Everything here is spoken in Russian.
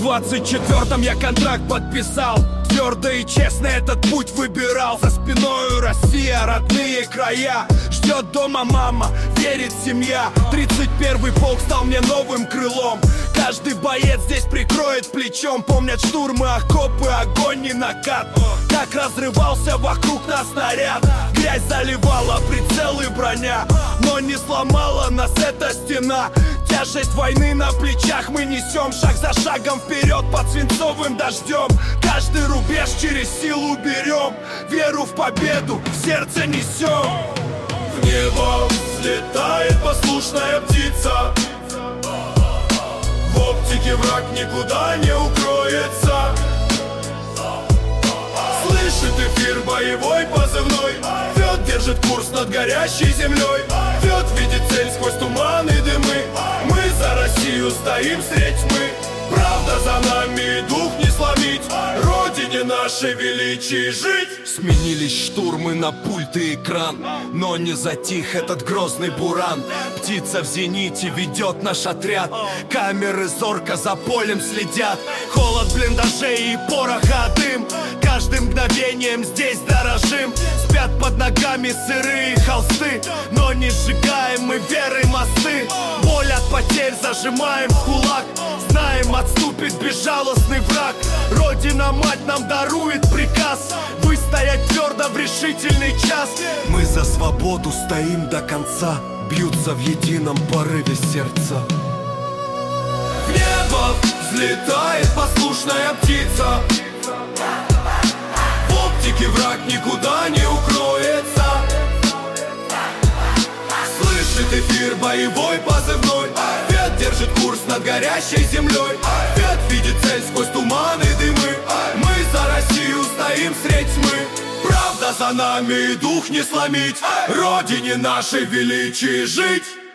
24-м я контракт подписал. Твердо и честно этот путь выбирал. За спиною Россия, родные края. Ждет дома мама, верит семья. 31-й полк стал мне новым крылом. Каждый боец здесь прикроет плечом. Помнят штурмы, окопы, огонь и накат. Как разрывался вокруг нас снаряд. Грязь заливала прицел и броня, но не сломала нас эта стена. Тяжесть войны на плечах мы несем. Шаг за шагом вперед под свинцовым дождем. Каждый рубеж через силу берем. Веру в победу в сердце несем. В небо взлетает послушная птица. В оптике враг никуда не укроется. Слышит эфир боевой позывной. Фёд держит курс над горящей землей. Фёд видит цель сквозь туман и дымы. Мы за Россию стоим средь тьмы. Правда за нами, дух не сломить. Родине нашей величии жить. Сменились штурмы на пульт и экран, но не затих этот грозный буран. Птица в зените ведет наш отряд. Камеры зорко за полем следят. Холод блиндажей и пороха дым. Каждым мгновением здесь дорожим. Спят под ногами сырые холсты, но не сжигаем мы верой мосты. Боль от потерь зажимаем в кулак. Знаем, отступит безжалостный враг. Родина-мать нам дарует приказ выстоять твердо в решительный час. Мы за свободу стоим до конца. Бьются в едином порыве сердца. В небо взлетает послушная птица. В оптике враг никуда не укроется. Слышит эфир боевой позывной. Фёд держит курс над горящей землей. Фёд видит цель сквозь туман и дымы. Мы за Россию стоим средь тьмы. Правда за нами, дух не сломить. Родине нашей величии жить.